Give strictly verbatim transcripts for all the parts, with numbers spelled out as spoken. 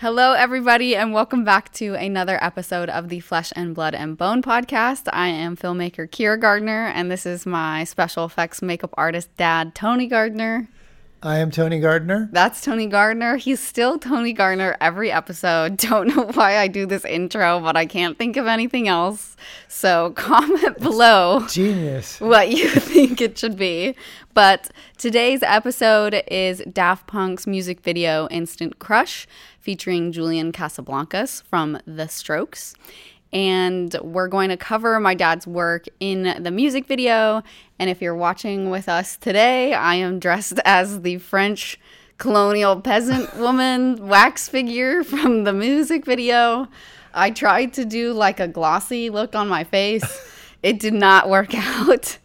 Hello, everybody, and welcome back to another episode of the Flesh and Blood and Bone podcast. I am filmmaker Kira Gardner, and this is my special effects makeup artist dad, Tony Gardner. I am Tony Gardner. That's Tony Gardner. He's still Tony Gardner every episode. Don't know why I do this intro, but I can't think of anything else. So comment below Genius. what you think it should be. But today's episode is Daft Punk's music video Instant Crush, featuring Julian Casablancas from The Strokes. And we're going to cover my dad's work in the music video. And if you're watching with us today, I am dressed as the French colonial peasant woman wax figure from the music video. I tried to do like a glossy look on my face. It did not work out.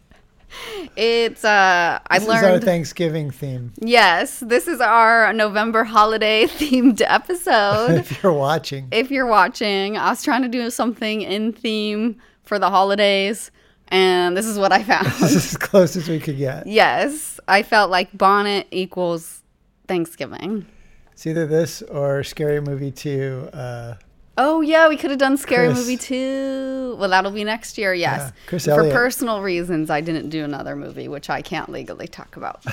It's uh I this learned is our Thanksgiving theme. Yes, this is our November holiday themed episode. If you're watching. If you're watching, I was trying to do something in theme for the holidays, and this is what I found. This is as close as we could get. Yes, I felt like bonnet equals Thanksgiving. It's either this or Scary Movie two. Uh, Oh, yeah, we could have done Scary Chris. Movie two. Well, that'll be next year, yes. Yeah, Chris For Elliott. personal reasons, I didn't do another movie, which I can't legally talk about.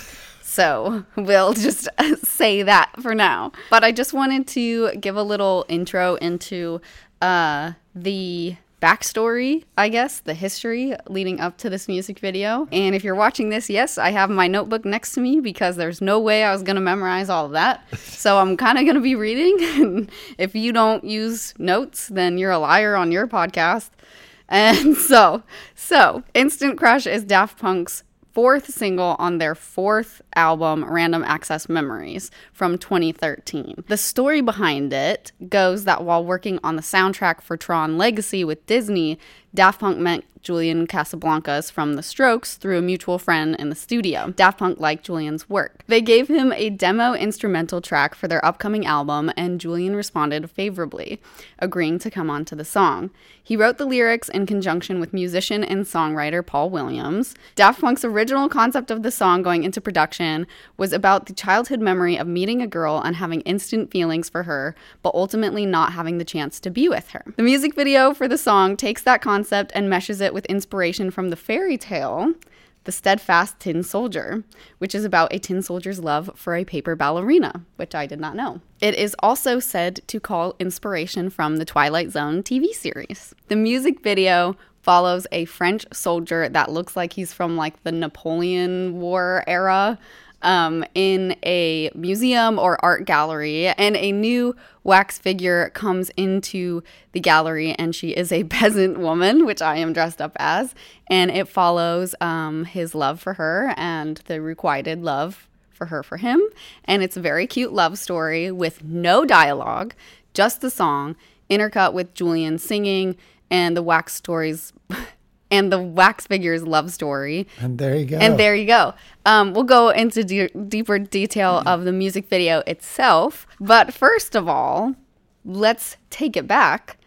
So we'll just say that for now. But I just wanted to give a little intro into uh, the backstory, I guess, the history leading up to this music video. And if you're watching this, yes, I have my notebook next to me because there's no way I was going to memorize all of that. So I'm kind of going to be reading. And if you don't use notes, then you're a liar on your podcast. And so, so Instant Crush is Daft Punk's fourth single on their fourth album, Random Access Memories, from twenty thirteen. The story behind it goes that while working on the soundtrack for Tron Legacy with Disney, Daft Punk met Julian Casablancas from The Strokes through a mutual friend in the studio. Daft Punk liked Julian's work. They gave him a demo instrumental track for their upcoming album, and Julian responded favorably, agreeing to come onto the song. He wrote the lyrics in conjunction with musician and songwriter Paul Williams. Daft Punk's original concept of the song going into production was about the childhood memory of meeting a girl and having instant feelings for her, but ultimately not having the chance to be with her. The music video for the song takes that concept and meshes it with inspiration from the fairy tale, The Steadfast Tin Soldier, which is about a tin soldier's love for a paper ballerina, which I did not know. It is also said to call inspiration from the Twilight Zone T V series. The music video follows a French soldier that looks like he's from like the Napoleon War era, Um, in a museum or art gallery, and a new wax figure comes into the gallery, and she is a peasant woman, which I am dressed up as, and it follows um, his love for her and the requited love for her for him, and it's a very cute love story with no dialogue, just the song, intercut with Julian singing, and the wax stories... and the wax figure's love story. And there you go. And there you go. Um, we'll go into de- deeper detail of the music video itself. But first of all, let's take it back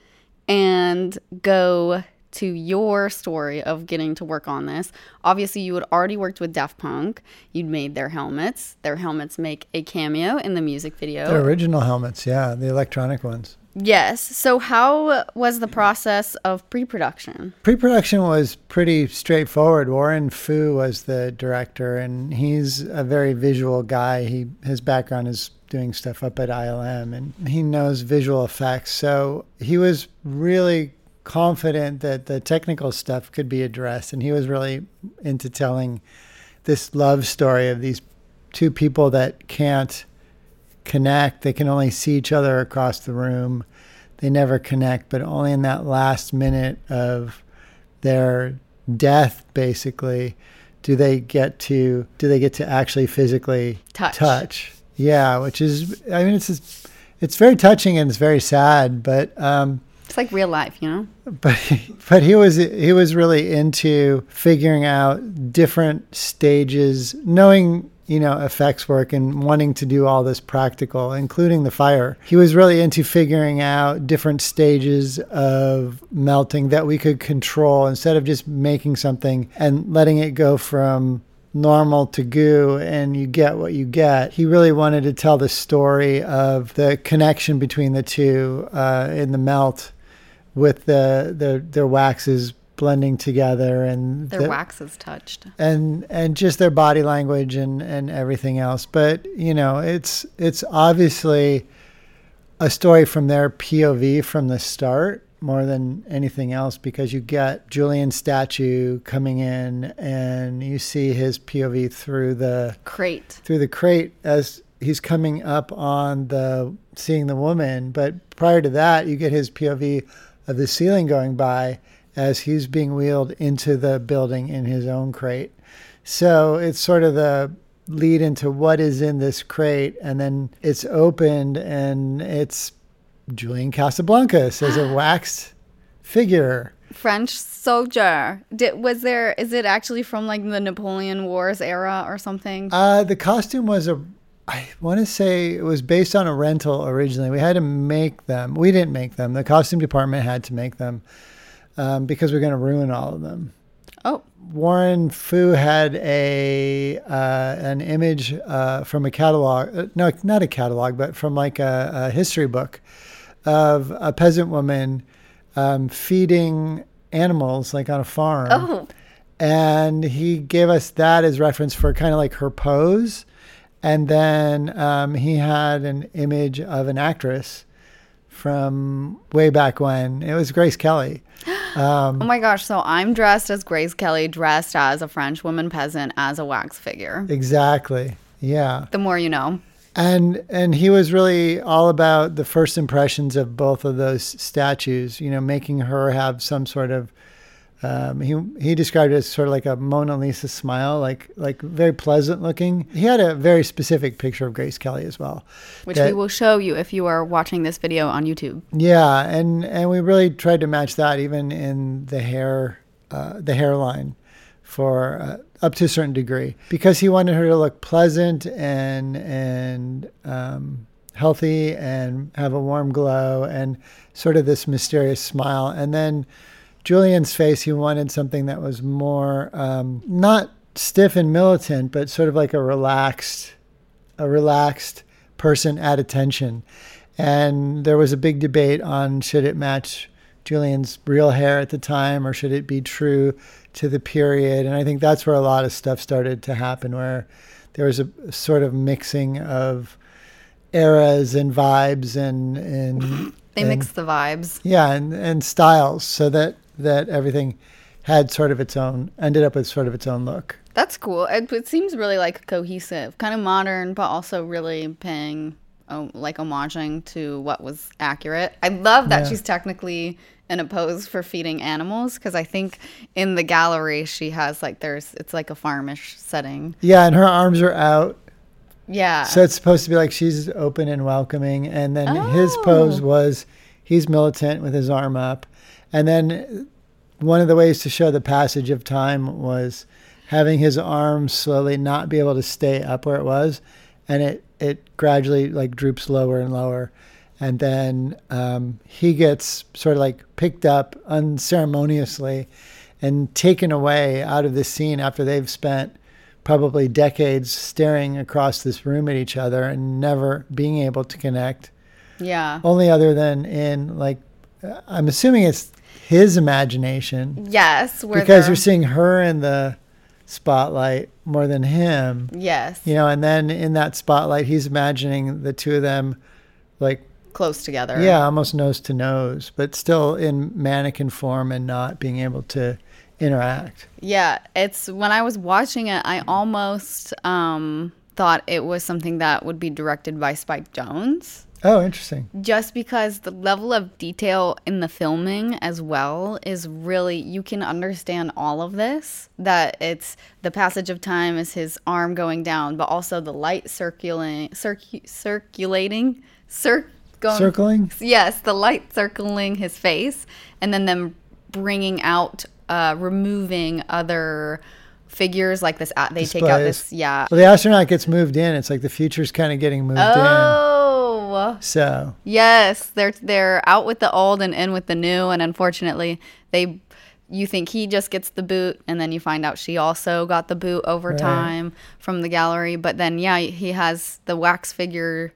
and go to your story of getting to work on this. Obviously, you had already worked with Daft Punk. You'd made their helmets. Their helmets make a cameo in the music video. The original helmets, yeah, the electronic ones. Yes. So how was the process of pre-production? Pre-production was pretty straightforward. Warren Fu was the director, and he's a very visual guy. He his background is doing stuff up at I L M, and he knows visual effects. So he was really confident that the technical stuff could be addressed, and he was really into telling this love story of these two people that can't connect. They can only see each other across the room. They never connect, but only in that last minute of their death, basically, do they get to do they get to actually physically touch. touch. Yeah, which is, I mean, it's it's very touching and it's very sad, but um, it's like real life, you know. But but he was he was really into figuring out different stages, knowing, you know, effects work and wanting to do all this practical, including the fire. He was really into figuring out different stages of melting that we could control instead of just making something and letting it go from normal to goo and you get what you get. He really wanted to tell the story of the connection between the two uh, in the melt with the, the their waxes blending together and their the, waxes touched and and just their body language and, and everything else. But, you know, it's it's obviously a story from their P O V from the start more than anything else, because you get Julian's statue coming in and you see his P O V through the crate through the crate as he's coming up on the seeing the woman. But prior to that, you get his P O V of the ceiling going by as he's being wheeled into the building in his own crate. So it's sort of the lead into what is in this crate, and then it's opened and it's Julian Casablancas as a waxed figure. French soldier. Did was there? Is it actually from like the Napoleon Wars era or something? Uh, the costume was a. I want to say it was based on a rental originally. We had to make them. We didn't make them. The costume department had to make them um, because we're going to ruin all of them. Oh. Warren Fu had a uh, an image uh, from a catalog. Uh, no, not a catalog, but from like a, a history book of a peasant woman um, feeding animals like on a farm. Oh. And he gave us that as reference for kind of like her pose. And then um, he had an image of an actress from way back when. It was Grace Kelly. Um, oh my gosh. So I'm dressed as Grace Kelly, dressed as a French woman peasant, as a wax figure. Exactly. Yeah. The more you know. And and he was really all about the first impressions of both of those statues, you know, making her have some sort of, um, he he described it as sort of like a Mona Lisa smile, like like very pleasant looking. He had a very specific picture of Grace Kelly as well. Which that, we will show you if you are watching this video on YouTube. Yeah, and, and we really tried to match that even in the hair, uh, the hairline for uh, up to a certain degree, because he wanted her to look pleasant and and um, healthy and have a warm glow and sort of this mysterious smile. And then Julian's face, he wanted something that was more um, not stiff and militant, but sort of like a relaxed, a relaxed person at attention. And there was a big debate on should it match Julian's real hair at the time or should it be true to the period. And I think that's where a lot of stuff started to happen, where there was a sort of mixing of eras and vibes and and they and, mixed the vibes. Yeah, and, and styles, so that that everything had sort of its own, ended up with sort of its own look. That's cool. It, it seems really like cohesive, kind of modern, but also really paying um, like homaging to what was accurate. I love that yeah. she's technically in a pose for feeding animals, because I think in the gallery she has like there's it's like a farmish setting. Yeah, and her arms are out. Yeah. So it's supposed to be like she's open and welcoming, and then oh. his pose was he's militant with his arm up, and then one of the ways to show the passage of time was having his arms slowly not be able to stay up where it was, and it it gradually like droops lower and lower. And then um, he gets sort of like picked up unceremoniously and taken away out of the scene after they've spent probably decades staring across this room at each other and never being able to connect. Yeah. Only other than in like, I'm assuming it's his imagination. Yes. Because you're seeing her in the spotlight more than him. Yes. You know, and then in that spotlight, he's imagining the two of them like close together. Yeah, almost nose to nose, but still in mannequin form and not being able to interact. Yeah, it's when I was watching it, I almost um, thought it was something that would be directed by Spike Jonze. Oh, interesting. Just because the level of detail in the filming as well is really, you can understand all of this, that it's the passage of time is his arm going down, but also the light circulating, circu- circulating, cir- going, circling? Yes, the light circling his face, and then them bringing out, uh, removing other figures like this. They Displays. Take out this, yeah. Well, the astronaut gets moved in. It's like the future's kind of getting moved oh. in. Oh. So. Yes, they're they're out with the old and in with the new, and unfortunately, they you think he just gets the boot, and then you find out she also got the boot over Right. time from the gallery. But then, yeah, he has the wax figure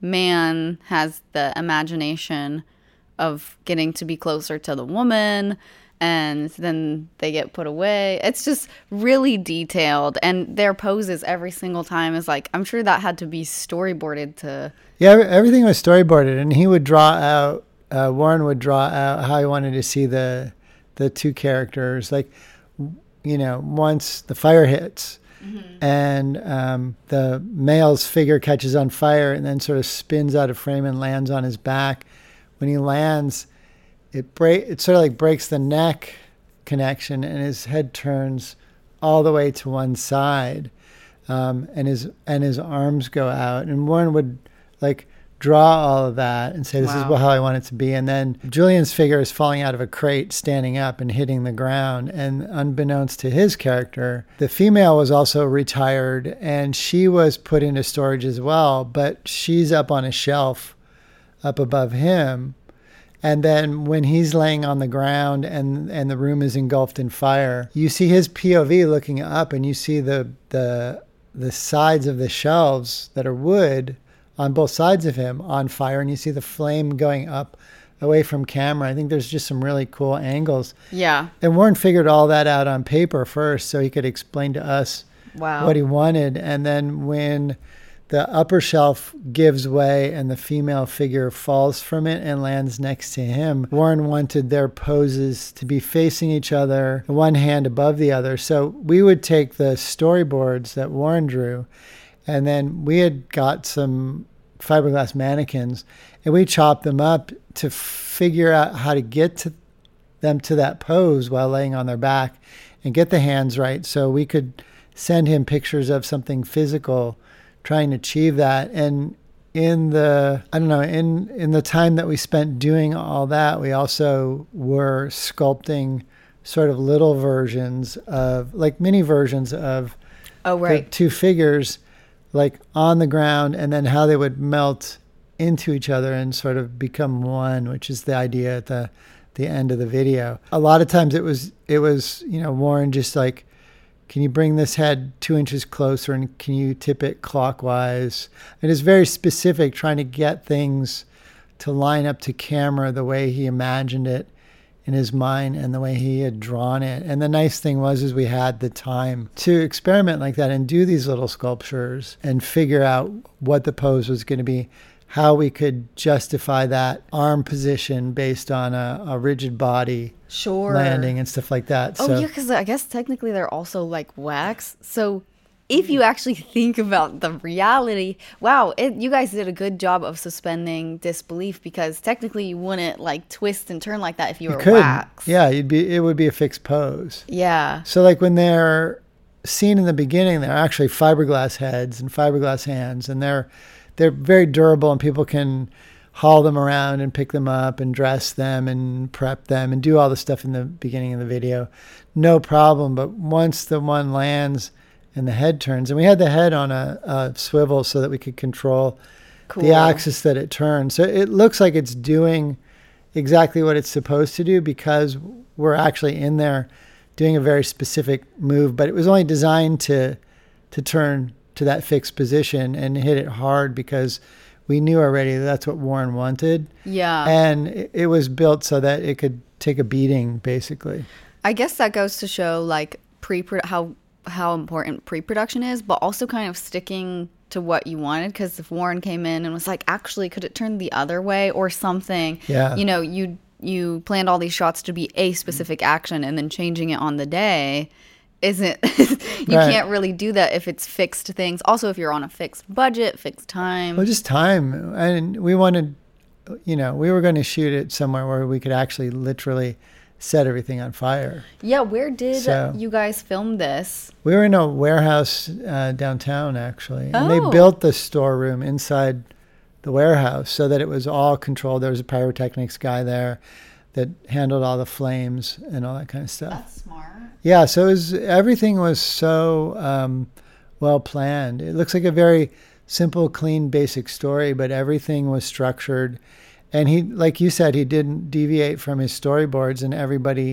man has the imagination of getting to be closer to the woman, and then they get put away. It's just really detailed, and their poses every single time is like, I'm sure that had to be storyboarded to... Yeah, everything was storyboarded, and he would draw out, uh, Warren would draw out how he wanted to see the the two characters. Like, you know, once the fire hits, mm-hmm. and um, the male's figure catches on fire and then sort of spins out of frame and lands on his back. When he lands, it break it sort of like breaks the neck connection, and his head turns all the way to one side, um, and his and his arms go out. And Warren would like draw all of that and say, "This Wow. is how I want it to be." And then Julian's figure is falling out of a crate, standing up and hitting the ground. And unbeknownst to his character, the female was also retired, and she was put into storage as well. But she's up on a shelf up above him. And then when he's laying on the ground and, and the room is engulfed in fire, you see his P O V looking up, and you see the the the sides of the shelves that are wood on both sides of him on fire, and you see the flame going up away from camera. I think there's just some really cool angles. Yeah. And Warren figured all that out on paper first so he could explain to us Wow. what he wanted. And then when the upper shelf gives way and the female figure falls from it and lands next to him, Warren wanted their poses to be facing each other, one hand above the other. So we would take the storyboards that Warren drew, and then we had got some fiberglass mannequins, and we chopped them up to figure out how to get to them to that pose while laying on their back and get the hands right, so we could send him pictures of something physical trying to achieve that. And in the, I don't know, in, in the time that we spent doing all that, we also were sculpting sort of little versions of, like mini versions of Oh, right. the two figures, like on the ground, and then how they would melt into each other and sort of become one, which is the idea at the the end of the video. A lot of times it was, it was, you know, Warren just like, can you bring this head two inches closer and can you tip it clockwise? It is very specific, trying to get things to line up to camera the way he imagined it in his mind and the way he had drawn it. And the nice thing was is we had the time to experiment like that and do these little sculptures and figure out what the pose was going to be, how we could justify that arm position based on a, a rigid body Sure. landing and stuff like that. Oh, so, yeah, because I guess technically they're also like wax. So if you actually think about the reality, wow, it, you guys did a good job of suspending disbelief, because technically you wouldn't like twist and turn like that if you, you were could, wax. yeah, you'd be, it would be a fixed pose. Yeah. So like when they're seen in the beginning, they're actually fiberglass heads and fiberglass hands, and they're they're very durable, and people can haul them around and pick them up and dress them and prep them and do all the stuff in the beginning of the video. No problem. But once the one lands and the head turns, and we had the head on a, a swivel so that we could control Cool. the axis that it turns. So it looks like it's doing exactly what it's supposed to do, because we're actually in there doing a very specific move, but it was only designed to to turn to that fixed position and hit it hard, because we knew already that that's what Warren wanted. Yeah. And it, it was built so that it could take a beating, basically. I guess that goes to show like pre how how important pre-production is, but also kind of sticking to what you wanted. Because if Warren came in and was like, actually, could it turn the other way or something? Yeah. You know, you you planned all these shots to be a specific action, and then changing it on the day isn't you Right. can't really do that if it's fixed things. Also, if you're on a fixed budget, fixed time. Well, just time. And we wanted, you know, we were going to shoot it somewhere where we could actually literally set everything on fire. Yeah, where did So- you guys film this? We were in a warehouse uh, downtown, actually. And they Oh. built the storeroom inside the warehouse so that it was all controlled. There was a pyrotechnics guy there that handled all the flames and all that kind of stuff. That's smart. Yeah, so it was, everything was so um, well planned. It looks like a very simple, clean, basic story, but everything was structured. And he, like you said, he didn't deviate from his storyboards, and everybody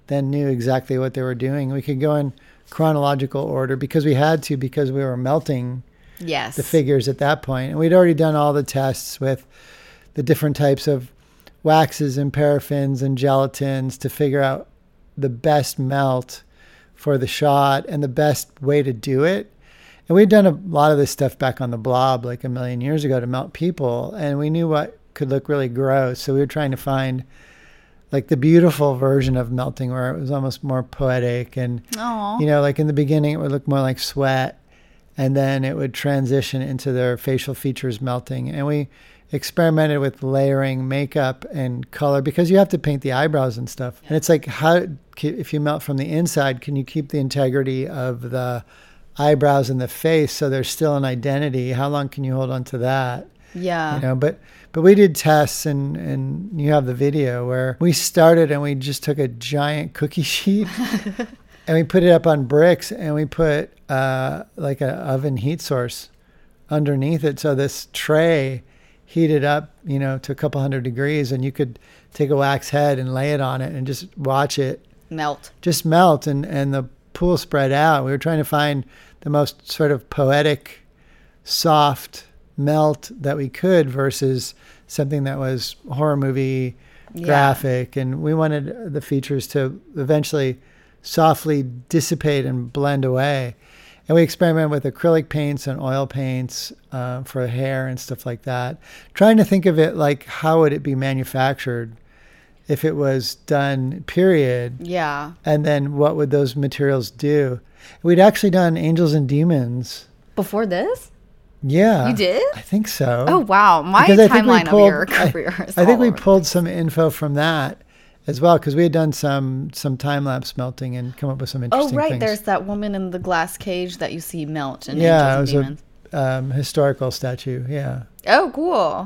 then knew exactly what they were doing. We could go in chronological order because we had to, because we were melting yes. the figures at that point. And we'd already done all the tests with the different types of waxes and paraffins and gelatins to figure out the best melt for the shot and the best way to do it. And we'd done a lot of this stuff back on the Blob like a million years ago to melt people, and we knew what could look really gross. So we were trying to find like the beautiful version of melting where it was almost more poetic. And, Aww. you know, like in the beginning, it would look more like sweat, and then it would transition into their facial features melting. And we experimented with layering makeup and color because you have to paint the eyebrows and stuff. And it's like, how, if you melt from the inside, can you keep the integrity of the eyebrows and the face so there's still an identity? How long can you hold on to that? Yeah. You know, but but we did tests, and and you have the video where we started and we just took a giant cookie sheet and we put it up on bricks, and we put uh like a oven heat source underneath it, so this tray heated up, you know, to a couple hundred degrees, and you could take a wax head and lay it on it and just watch it melt just melt and and the pool spread out. We were trying to find the most sort of poetic, soft melt that we could versus something that was horror movie yeah. graphic. And we wanted the features to eventually softly dissipate and blend away. And we experimented with acrylic paints and oil paints uh, for hair and stuff like that, trying to think of it like, how would it be manufactured if it was done, period? Yeah. And then what would those materials do? We'd actually done Angels and Demons. Before this? Yeah. You did? I think so. Oh, wow. My Because I think we timeline pulled- of your career I, is I think all we over the pulled place. some info from that as well, because we had done some some time-lapse melting and come up with some interesting Oh, right. things. There's that woman in the glass cage that you see melt in yeah, it Angels was and Demons. a um, historical statue. Yeah. Oh, cool.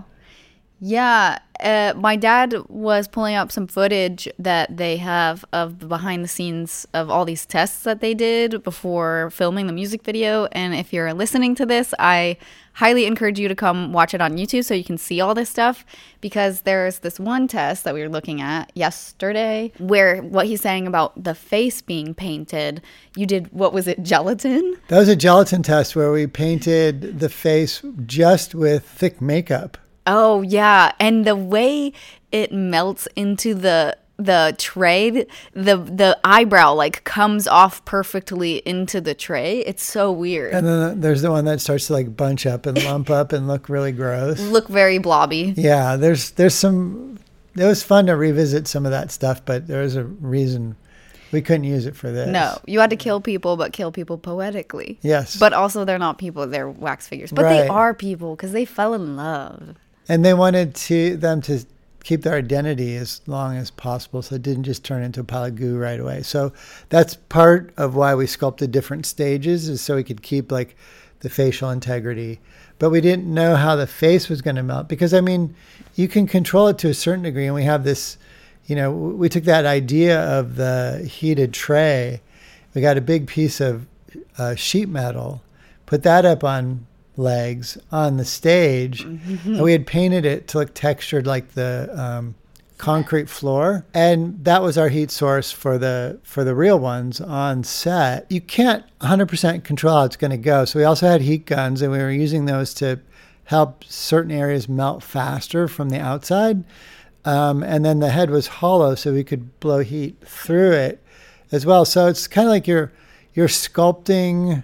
Yeah. Uh, my dad was pulling up some footage that they have of the behind the scenes of all these tests that they did before filming the music video. And if you're listening to this, I highly encourage you to come watch it on YouTube so you can see all this stuff, because there's this one test that we were looking at yesterday where what he's saying about the face being painted, you did, what was it, gelatin? That was a gelatin test where we painted the face just with thick makeup. Oh, yeah. And the way it melts into the the tray, the the eyebrow like comes off perfectly into the tray. It's so weird. And then there's the one that starts to like bunch up and lump up and look really gross. Look very blobby. Yeah, there's there's some, it was fun to revisit some of that stuff, but there was a reason we couldn't use it for this. No, you had to kill people, but kill people poetically. Yes. But also they're not people, they're wax figures. But they Right. are people because they fell in love. And they wanted to them to keep their identity as long as possible, so it didn't just turn into a pile of goo right away. So that's part of why we sculpted different stages, is so we could keep like the facial integrity. But we didn't know how the face was going to melt, because I mean, you can control it to a certain degree. And we have this, you know, we took that idea of the heated tray. We got a big piece of uh, sheet metal, put that up on legs on the stage, mm-hmm. and we had painted it to look textured like the um, concrete floor, and that was our heat source for the for the real ones on set. You can't one hundred percent control how it's going to go, so we also had heat guns, and we were using those to help certain areas melt faster from the outside, um, and then the head was hollow, so we could blow heat through it as well. So it's kind of like you're you're sculpting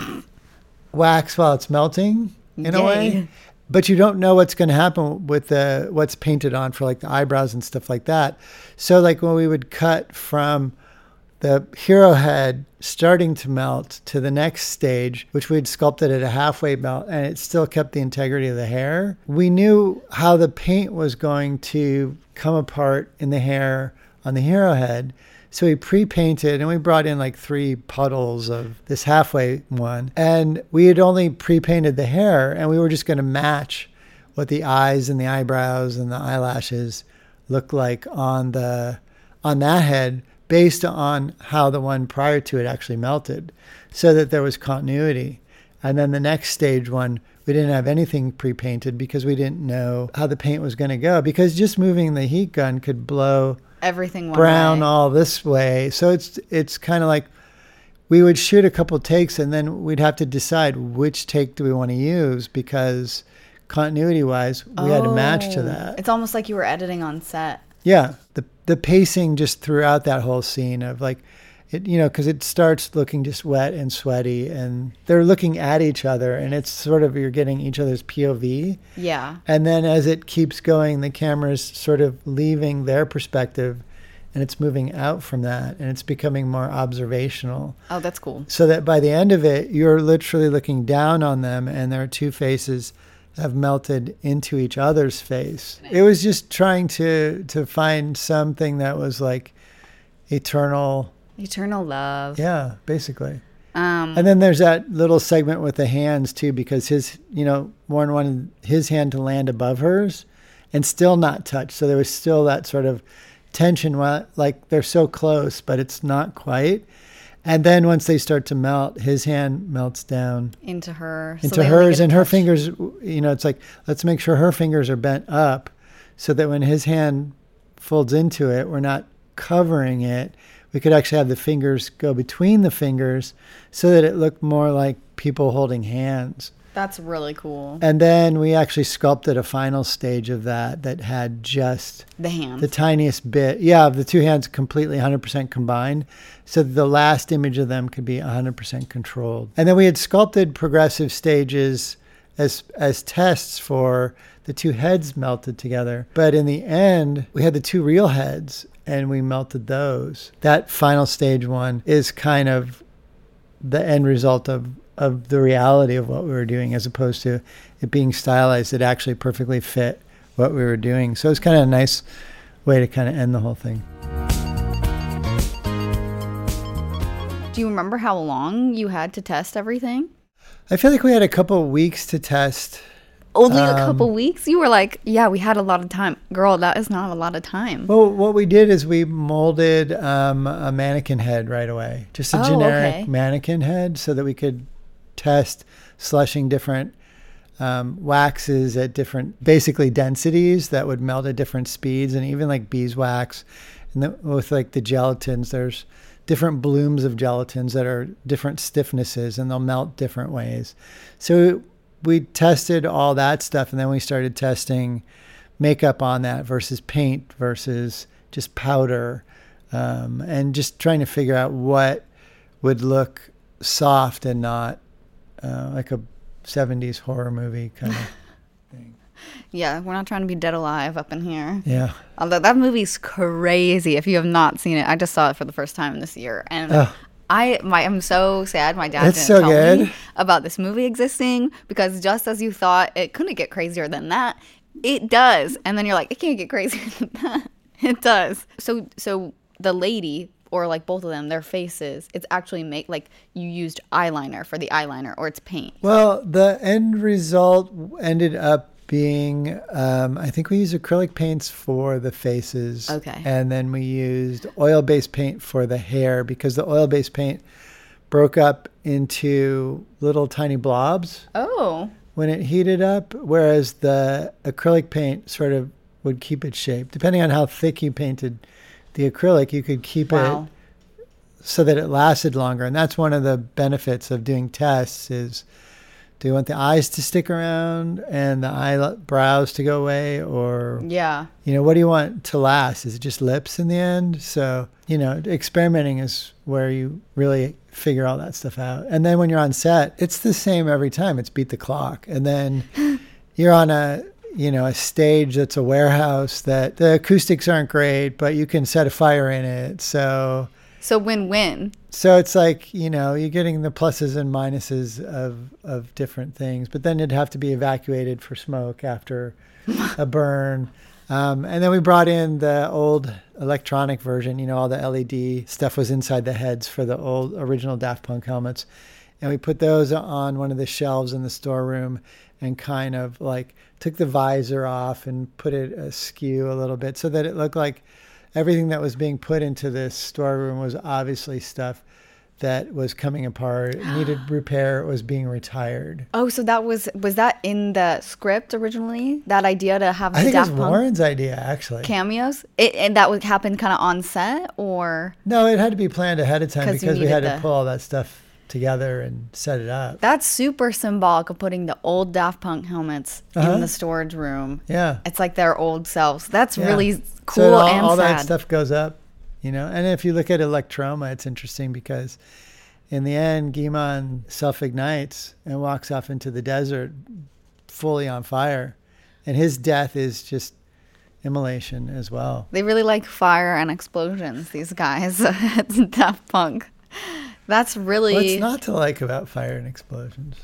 wax while it's melting in Yay. a way, but you don't know what's going to happen with the what's painted on for like the eyebrows and stuff like that. So like when we would cut from the hero head starting to melt to the next stage, which we'd sculpted at a halfway melt, and it still kept the integrity of the hair, we knew how the paint was going to come apart in the hair on the hero head. So we pre-painted, and we brought in like three puddles of this halfway one. And we had only pre-painted the hair, and we were just going to match what the eyes and the eyebrows and the eyelashes look like on the on that head based on how the one prior to it actually melted, so that there was continuity. And then the next stage one, we didn't have anything pre-painted because we didn't know how the paint was going to go, because just moving the heat gun could blow everything one brown way. all this way. So it's it's kind of like we would shoot a couple takes and then we'd have to decide which take do we want to use, because continuity wise we had to match to Oh, that. It's almost like you were editing on set. Yeah, the the pacing just throughout that whole scene of like it, you know, because it starts looking just wet and sweaty, and they're looking at each other, and it's sort of you're getting each other's P O V. Yeah. And then as it keeps going, the camera's sort of leaving their perspective, and it's moving out from that, and it's becoming more observational. Oh, that's cool. So that by the end of it, you're literally looking down on them, and their two faces have melted into each other's face. It was just trying to to find something that was like eternal. Eternal love. Yeah, basically. Um, And then there's that little segment with the hands too, because his, you know, Warren wanted his hand to land above hers and still not touch. So there was still that sort of tension while like they're so close, but it's not quite. And then once they start to melt, his hand melts down into her. so into they only hers, get a and her touch. fingers, you know, it's like, let's make sure her fingers are bent up so that when his hand folds into it, we're not covering it. We could actually have the fingers go between the fingers so that it looked more like people holding hands. That's really cool. And then we actually sculpted a final stage of that that had just The hands. the tiniest bit, yeah, of the two hands completely one hundred percent combined, so that the last image of them could be one hundred percent controlled. And then we had sculpted progressive stages as as tests for the two heads melted together. But in the end, we had the two real heads, and we melted those. That final stage one is kind of the end result of of the reality of what we were doing, as opposed to it being stylized. It actually perfectly fit what we were doing. So it's kind of a nice way to kind of end the whole thing. Do you remember how long you had to test everything? I feel like we had a couple of weeks to test. Only a Um, couple weeks? You were like, yeah, we had a lot of time. Girl, that is not a lot of time. Well, what we did is we molded um, a mannequin head right away, just a Oh, generic okay. mannequin head, so that we could test slushing different um, waxes at different, basically densities that would melt at different speeds, and even like beeswax. And the, with like the gelatins, there's different blooms of gelatins that are different stiffnesses, and they'll melt different ways. So we tested all that stuff, and then we started testing makeup on that versus paint versus just powder, um, and just trying to figure out what would look soft and not uh, like a seventies horror movie kind of thing. Yeah, we're not trying to be dead alive up in here. Yeah. Although that movie's crazy. If you have not seen it, I just saw it for the first time this year, and Oh. I, my, I'm so sad my dad It's didn't so tell good. me about this movie existing, because just as you thought it couldn't get crazier than that, it does. And then you're like, it can't get crazier than that. It does. So, so the lady, or like both of them, their faces, it's actually make like you used eyeliner for the eyeliner, or it's paint. Well, the end result ended up being, um, I think we used acrylic paints for the faces. Okay. And then we used oil-based paint for the hair, because the oil-based paint broke up into little tiny blobs Oh, when it heated up, whereas the acrylic paint sort of would keep its shape. Depending on how thick you painted the acrylic, you could keep wow. it so that it lasted longer. And that's one of the benefits of doing tests is, do you want the eyes to stick around and the eyebrows to go away? Or, Yeah. you know, what do you want to last? Is it just lips in the end? So, you know, experimenting is where you really figure all that stuff out. And then when you're on set, it's the same every time. It's beat the clock. And then you're on a, you know, a stage that's a warehouse that the acoustics aren't great, but you can set a fire in it. So, So win-win. so it's like, you know, you're getting the pluses and minuses of, of different things, but then it'd have to be evacuated for smoke after a burn. Um, and then we brought in the old electronic version, you know, all the L E D stuff was inside the heads for the old original Daft Punk helmets. And we put those on one of the shelves in the storeroom and kind of like took the visor off and put it askew a little bit so that it looked like everything that was being put into this storeroom was obviously stuff that was coming apart, needed repair, was being retired. Oh, so that was was that in the script originally? That idea to have the I think Daft it was Punk Warren's idea, actually. cameos, it, and that would happen kind of on set, or No, it had to be planned ahead of time 'Cause you because we needed had to the- pull all that stuff together and set it up. that's super symbolic of putting the old Daft Punk helmets Uh-huh. in the storage room. Yeah. It's like their old selves. That's Yeah. really So cool all, and all sad. that stuff goes up, you know. And if you look at Electroma, it's interesting because in the end, Guy-Man self-ignites and walks off into the desert fully on fire. And his death is just immolation as well. They really like fire and explosions, these guys at Daft Punk. That's really What's not to like about fire and explosions?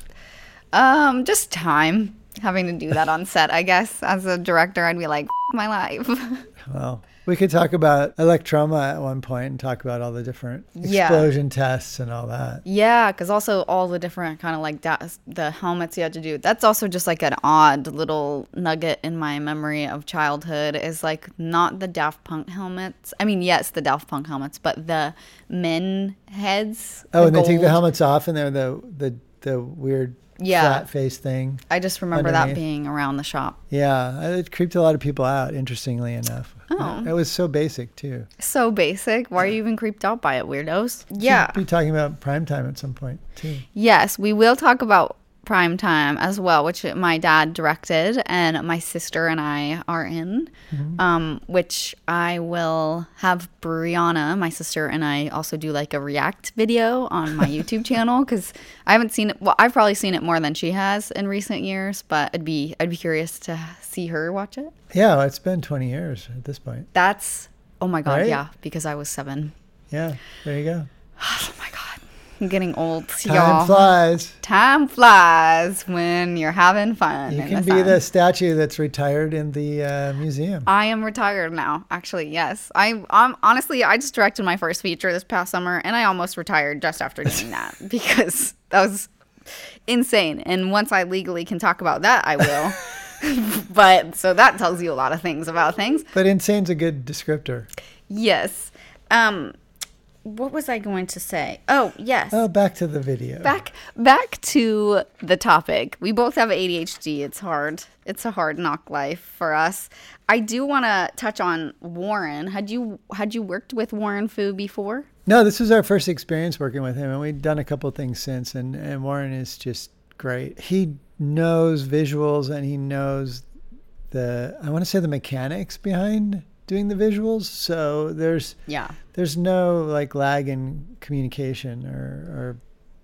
um just time having to do that on set, I guess. As a director, I'd be like, F- my life. Well, we could talk about Electroma at one point and talk about all the different Yeah. explosion tests and all that. Yeah, because also all the different kind of like da- the helmets you had to do. That's also just like an odd little nugget in my memory of childhood is like not the Daft Punk helmets. I mean, yes, the Daft Punk helmets, but the men heads. Oh, the and they take the gold. helmets off and they're the, the, the weird Yeah. flat face thing. I just remember that underneath. being around the shop. Yeah, it creeped a lot of people out, interestingly enough. Oh. It was so basic, too. So basic. Why are you even creeped out by it, weirdos? Yeah. Should be talking about primetime at some point, too. Yes, we will talk about Prime Time as well, which my dad directed and my sister and I are in, Mm-hmm. um, which I will have Brianna, my sister, and I also do like a react video on my YouTube channel because I haven't seen it. Well, I've probably seen it more than she has in recent years, but I'd be I'd be curious to see her watch it. Yeah, well, it's been twenty years at this point. That's oh my god, Right? yeah, because I was seven. Yeah, there you go. Oh my god, I'm getting old, Time y'all. flies. Time flies when you're having fun. You in can the be sun. the statue that's retired in the uh, museum. I am retired now, actually, yes. I, I'm honestly, I just directed my first feature this past summer, and I almost retired just after doing that because that was insane. And once I legally can talk about that, I will. But so that tells you a lot of things about things. But insane's a good descriptor. Yes. Um, what was I going to say? Oh, yes. Oh, back to the video. Back back to the topic. We both have A D H D. It's hard. It's a hard knock life for us. I do want to touch on Warren. Had you had you worked with Warren Fu before? No, this was our first experience working with him, and we'd done a couple of things since, and, and Warren is just great. He knows visuals, and he knows the, I want to say the mechanics behind doing the visuals. So there's Yeah. there's no like lag in communication or, or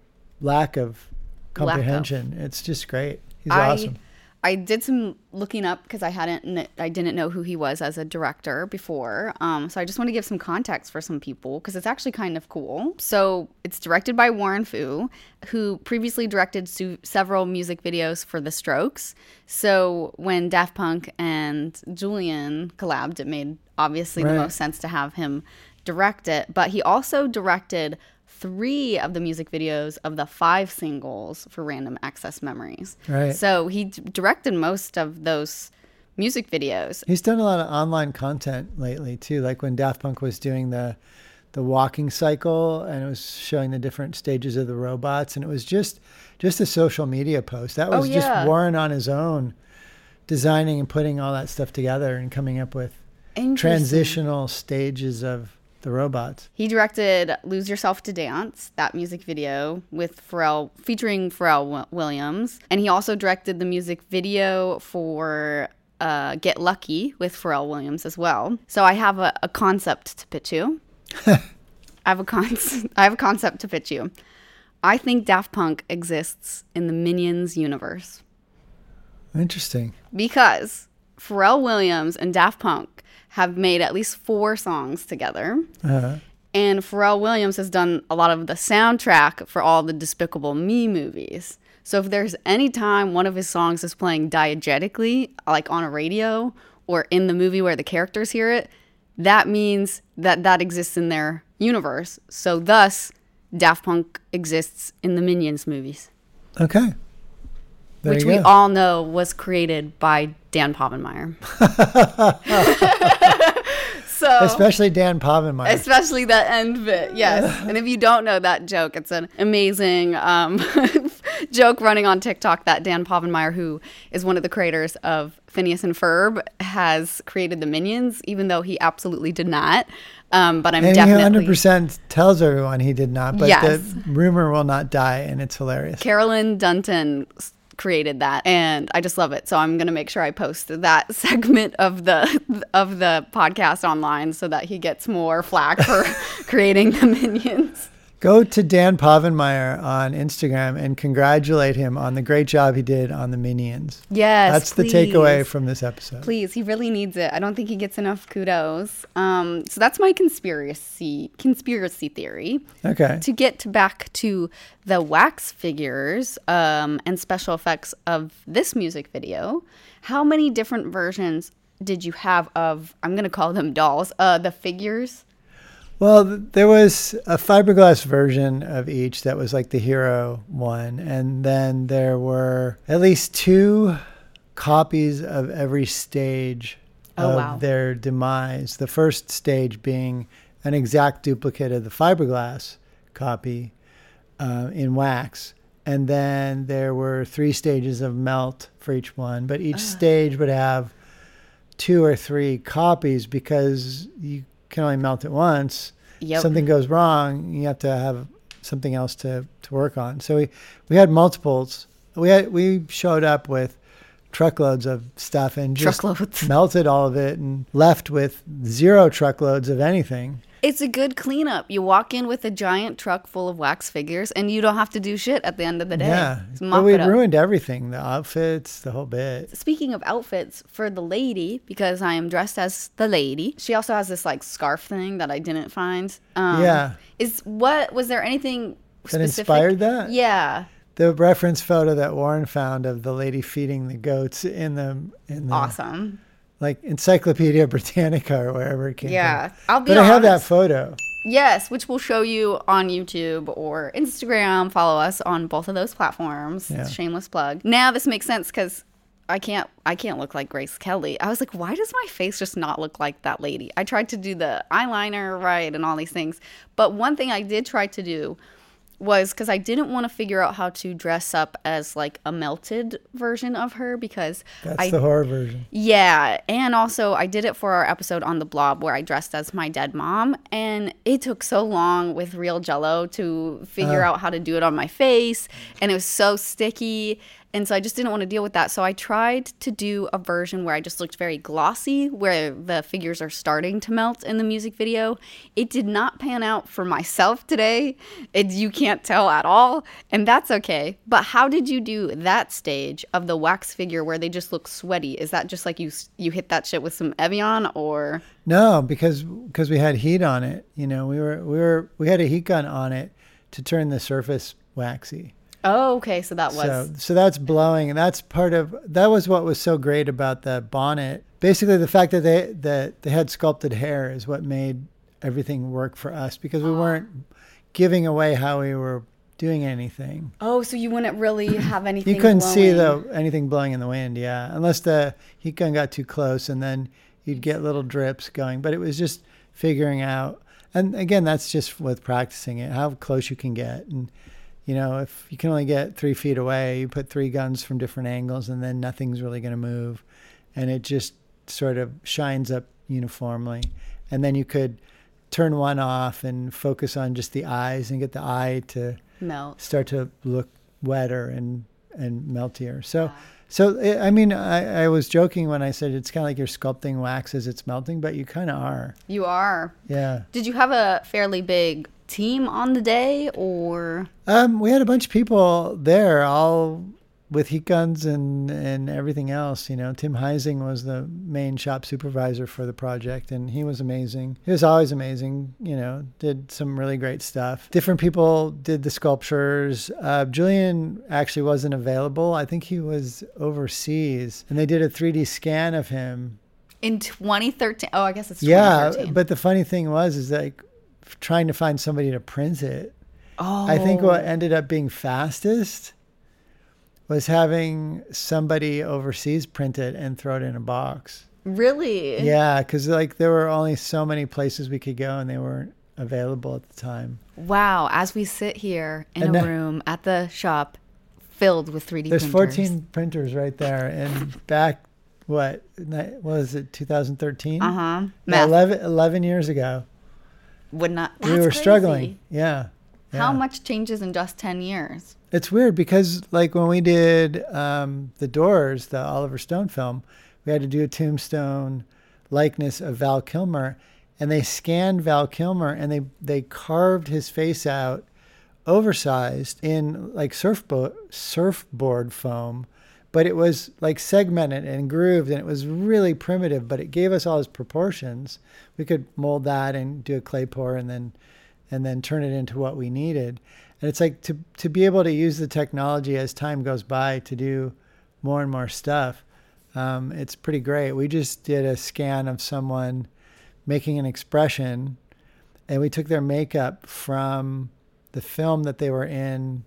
lack of comprehension. It's just great. He's I, awesome. I did some looking up because I hadn't, kn- I didn't know who he was as a director before. Um, so I just want to give some context for some people because it's actually kind of cool. So it's directed by Warren Fu, who previously directed su- several music videos for The Strokes. So when Daft Punk and Julian collabed, it made obviously Right. the most sense to have him direct it. But he also directed three of the music videos of the five singles for Random Access Memories. Right. So he d- directed most of those music videos. He's done a lot of online content lately too, like when Daft Punk was doing the the walking cycle and it was showing the different stages of the robots, and it was just just a social media post. That was Oh, yeah. just Warren on his own designing and putting all that stuff together and coming up with Interesting. transitional stages of the robots. He directed Lose Yourself to Dance, that music video with Pharrell, featuring Pharrell Wi- Williams. And he also directed the music video for uh, Get Lucky with Pharrell Williams as well. So I have a, a concept to pitch you. I have a con- I have a concept to pitch you. I think Daft Punk exists in the Minions universe Interesting. because Pharrell Williams and Daft Punk have made at least four songs together. Uh, And Pharrell Williams has done a lot of the soundtrack for all the Despicable Me movies. So if there's any time one of his songs is playing diegetically, like on a radio or in the movie where the characters hear it, that means that that exists in their universe. So thus, Daft Punk exists in the Minions movies, okay. There which you we go. all know was created by Dan Povenmire. So So especially Dan Povenmire. Especially that end bit, yes. And if you don't know that joke, it's an amazing um, joke running on TikTok that Dan Povenmire, who is one of the creators of Phineas and Ferb, has created the Minions, even though he absolutely did not. Um, but I'm and definitely... he one hundred percent tells everyone he did not, but yes. the rumor will not die, and it's hilarious. Carolyn Dunton created that, and I just love it. So I'm going to make sure I post that segment of the of the podcast online so that he gets more flack for creating the Minions. Go to Dan Povenmire on Instagram and congratulate him on the great job he did on the Minions. Yes, That's please. the takeaway from this episode. Please, he really needs it. I don't think he gets enough kudos. Um, so that's my conspiracy conspiracy theory. Okay. To get back to the wax figures um, and special effects of this music video, how many different versions did you have of, I'm going to call them dolls, uh, the figures? Well, there was a fiberglass version of each that was like the hero one. And then there were at least two copies of every stage oh, of wow. their demise. The first stage being an exact duplicate of the fiberglass copy uh, in wax. And then there were three stages of melt for each one. But each uh. stage would have two or three copies because you can only melt it once. Yep. Something goes wrong, you have to have something else to, to work on. So we, we had multiples. We had we showed up with truckloads of stuff and just truckloads. melted all of it and left with zero truckloads of anything. It's a good cleanup. You walk in with a giant truck full of wax figures, and you don't have to do shit at the end of the day. Yeah, Just but we it up. ruined everything, the outfits, the whole bit. Speaking of outfits, for the lady, because I am dressed as the lady, she also has this like scarf thing that I didn't find. Um, yeah. Is what, was there anything that specific? inspired that? Yeah. The reference photo that Warren found of the lady feeding the goats in the... In the awesome. Like Encyclopedia Britannica or wherever it came yeah, from. I'll be But honest. I have that photo. Yes, which we'll show you on YouTube or Instagram. Follow us on both of those platforms. Yeah. Shameless plug. Now this makes sense because I can't I can't look like Grace Kelly. I was like, why does my face just not look like that lady? I tried to do the eyeliner right and all these things. But one thing I did try to do was because I didn't want to figure out how to dress up as like a melted version of her because that's I, the horror version. Yeah, and also I did it for our episode on the Blob where I dressed as my dead mom, and it took so long with real Jell-O to figure uh. out how to do it on my face, and it was so sticky. And so I just didn't want to deal with that. So I tried to do a version where I just looked very glossy, where the figures are starting to melt in the music video. It did not pan out for myself today. It, you can't tell at all, and that's okay. But how did you do that stage of the wax figure where they just look sweaty? Is that just like you you hit that shit with some Evian or? No, because because we had heat on it. You know, we were we were we had a heat gun on it to turn the surface waxy. Oh, okay. So that was. So, so that's blowing, and that's part of that was what was so great about the bonnet. Basically, the fact that they that they had sculpted hair is what made everything work for us because we weren't giving away how we were doing anything. Oh, so you wouldn't really have anything. You couldn't blowing. see the anything blowing in the wind, yeah, unless the heat gun got too close, and then you'd get little drips going. But it was just figuring out, and again, that's just with practicing it, how close you can get. And you know, if you can only get three feet away, you put three guns from different angles, and then nothing's really going to move. And it just sort of shines up uniformly. And then you could turn one off and focus on just the eyes and get the eye to melt, start to look wetter and, and meltier. So, wow. so I mean, I, I was joking when I said it's kind of like you're sculpting wax as it's melting, but you kind of are. You are. Yeah. Did you have a fairly big team on the day, or? Um, we had a bunch of people there, all with heat guns and, and everything else. You know, Tim Heising was the main shop supervisor for the project, and he was amazing. He was always amazing, you know, did some really great stuff. Different people did the sculptures. Uh, Julian actually wasn't available. I think he was overseas, and they did a three D scan of him. In twenty thirteen. Oh, I guess it's twenty thirteen. Yeah, but the funny thing was, is like, trying to find somebody to print it. Oh. I think what ended up being fastest was having somebody overseas print it and throw it in a box. Really? Yeah, because like there were only so many places we could go, and they weren't available at the time. Wow. As we sit here in And a now- room at the shop filled with three D There's printers. fourteen printers right there, and back what ni- what was it, two thousand thirteen? Uh-huh. Yeah, Math. eleven, eleven years ago. Would not. we That's were crazy. struggling. Yeah. How yeah. much changes in just ten years? It's weird because like when we did um, The Doors, the Oliver Stone film, we had to do a tombstone likeness of Val Kilmer, and they scanned Val Kilmer and they, they carved his face out oversized in like surfboard, surfboard foam, but it was like segmented and grooved, and it was really primitive, but it gave us all his proportions. We could mold that and do a clay pour and then and then turn it into what we needed. And it's like to to be able to use the technology as time goes by to do more and more stuff. Um, it's pretty great. We just did a scan of someone making an expression, and we took their makeup from the film that they were in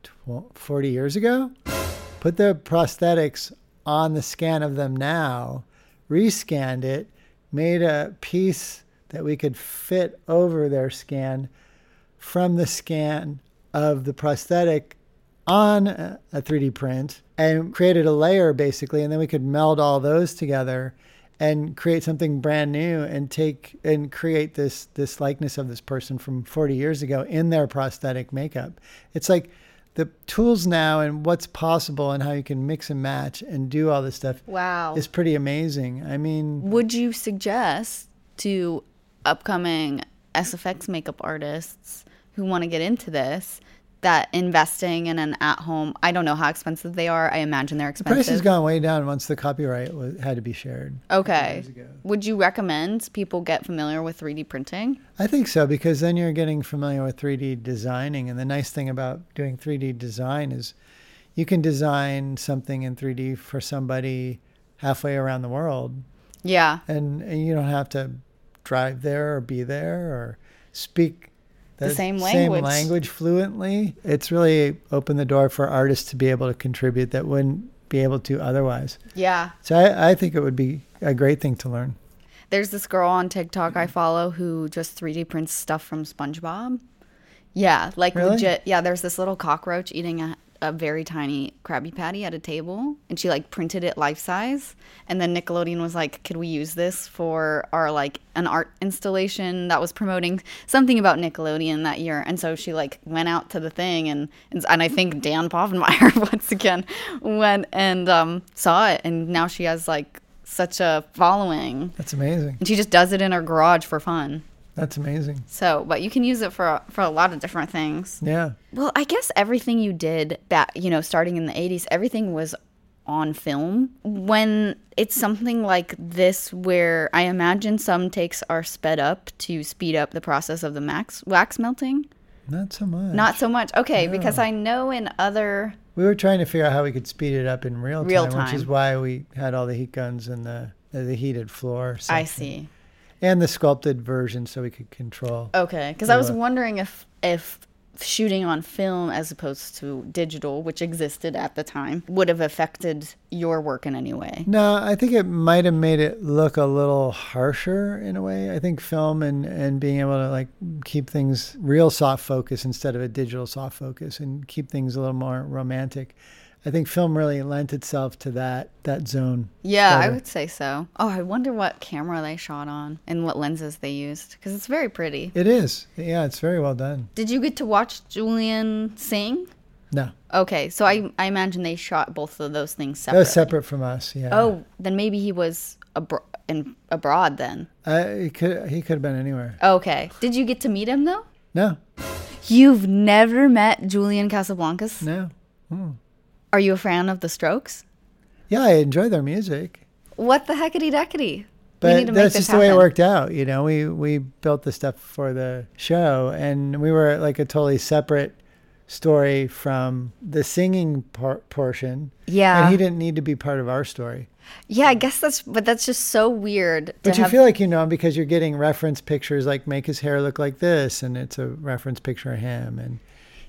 forty years ago, put the prosthetics on the scan of them now, rescanned it, made a piece that we could fit over their scan from the scan of the prosthetic on a three D print, and created a layer basically, and then we could meld all those together and create something brand new and take and create this this likeness of this person from forty years ago in their prosthetic makeup. It's like the tools now and what's possible and how you can mix and match and do all this stuff Wow. is pretty amazing. I mean, Would you suggest to upcoming S F X makeup artists who want to get into this that investing in an at-home, I don't know how expensive they are. I imagine they're the price has expensive. gone way down once the copyright was, had to be shared. Okay. years ago. Would you recommend people get familiar with three D printing? I think so, because then you're getting familiar with three D designing. And the nice thing about doing three D design is you can design something in three D for somebody halfway around the world. Yeah. And, and you don't have to drive there or be there or speak The same language. same language fluently. It's really opened the door for artists to be able to contribute that wouldn't be able to otherwise. Yeah. So I, I think it would be a great thing to learn. There's this girl on TikTok I follow who just three D prints stuff from SpongeBob. Yeah, like Really? legit. Yeah, there's this little cockroach eating a, a very tiny Krabby Patty at a table, and she like printed it life size. And then Nickelodeon was like, "Could we use this for our like an art installation that was promoting something about Nickelodeon that year?" And so she like went out to the thing, and and, and I think Dan Povenmire once again went and um, saw it, and now she has like such a following, That's amazing. and she just does it in her garage for fun. That's amazing. So, but you can use it for for a lot of different things. Yeah. Well, I guess everything you did back, you know, starting in the eighties, everything was on film. When it's something like this, where I imagine some takes are sped up to speed up the process of the max wax melting. Not so much. Not so much. Okay, No. because I know in other. We were trying to figure out how we could speed it up in real time, Real which time. is why we had all the heat guns and the the heated floor I section. see. And the sculpted version, so we could control. Okay, because the I was look. wondering if if shooting on film as opposed to digital, which existed at the time, would have affected your work in any way. No, I think it might have made it look a little harsher in a way. I think film and, and being able to like keep things real soft focus instead of a digital soft focus and keep things a little more romantic. I think film really lent itself to that that zone. Yeah, I better. would say so. Oh, I wonder what camera they shot on and what lenses they used, because it's very pretty. It is. Yeah, it's very well done. Did you get to watch Julian sing? No, Okay, so I I imagine they shot both of those things that separately. was separate from us. Yeah. Oh, then maybe he was abro- in, abroad then. Uh, he could he could have been anywhere. Okay. Did you get to meet him though? No, You've never met Julian Casablancas? no. Hmm. Are you a fan of The Strokes? Yeah, I enjoy their music. What the heckity deckity? We need But to make that's this just the way it happen. worked out. You know, we, we built the stuff for the show, and we were like a totally separate story from the singing par- portion. Yeah. And he didn't need to be part of our story. Yeah, I guess that's, but that's just so weird. to But you have- feel like you know him because you're getting reference pictures like make his hair look like this, and it's a reference picture of him. And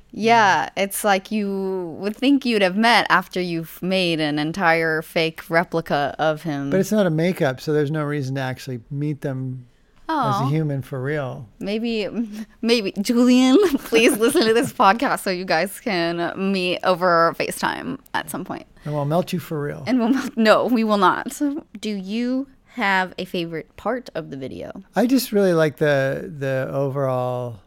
Yeah, it's like you would think you'd have met after you've made an entire fake replica of him. But it's not a makeup, so there's no reason to actually meet them as a Oh, human for real. maybe, maybe Julian, please listen to this podcast so you guys can meet over FaceTime at some point. And we'll melt you for real. And we'll no, we will not. Do you have a favorite part of the video? I just really like the the overall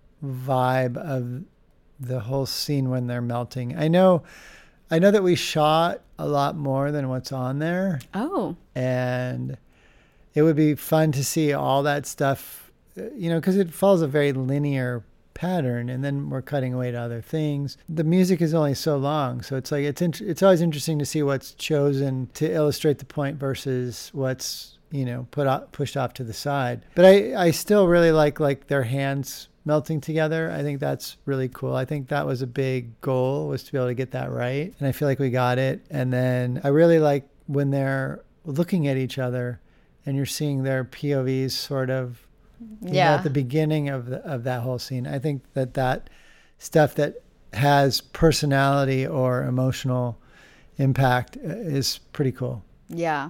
vibe of the whole scene when they're melting. I know I know that we shot a lot more than what's on there, Oh, and it would be fun to see all that stuff, uh, you know, because it follows a very linear pattern, and then we're cutting away to other things. The music is only so long, so it's like it's int- it's always interesting to see what's chosen to illustrate the point versus what's, you know, put out, pushed off to the side. But I I still really like like their hands melting together. I think that's really cool. I think that was a big goal, was to be able to get that right, and I feel like we got it. And then I really like when they're looking at each other and you're seeing their P O Vs sort of, you know, yeah. at the beginning of the, of that whole scene. I think that that stuff that has personality or emotional impact uh, is pretty cool. Yeah.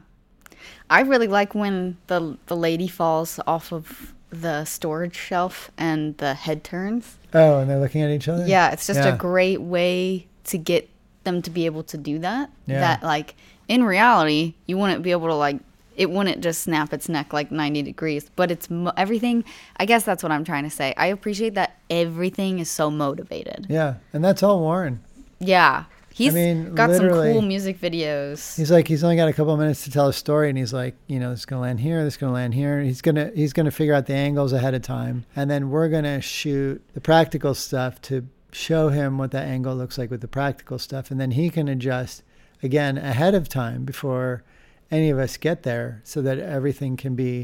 I really like when the the lady falls off of the storage shelf and the head turns. Oh, and they're looking at each other? Yeah, it's just Yeah. a great way to get them to be able to do that. Yeah. That, like, in reality, you wouldn't be able to, like, it wouldn't just snap its neck like ninety degrees, but it's mo- everything. I guess that's what I'm trying to say. I appreciate that everything is so motivated. Yeah, and that's all Warren. Yeah. He's mean, got some literally, cool music videos. He's like, he's only got a couple of minutes to tell a story, and he's like, you know, this is gonna land here, this is gonna land here. He's gonna he's gonna figure out the angles ahead of time, and then we're gonna shoot the practical stuff to show him what that angle looks like with the practical stuff, and then he can adjust again ahead of time before any of us get there, so that everything can be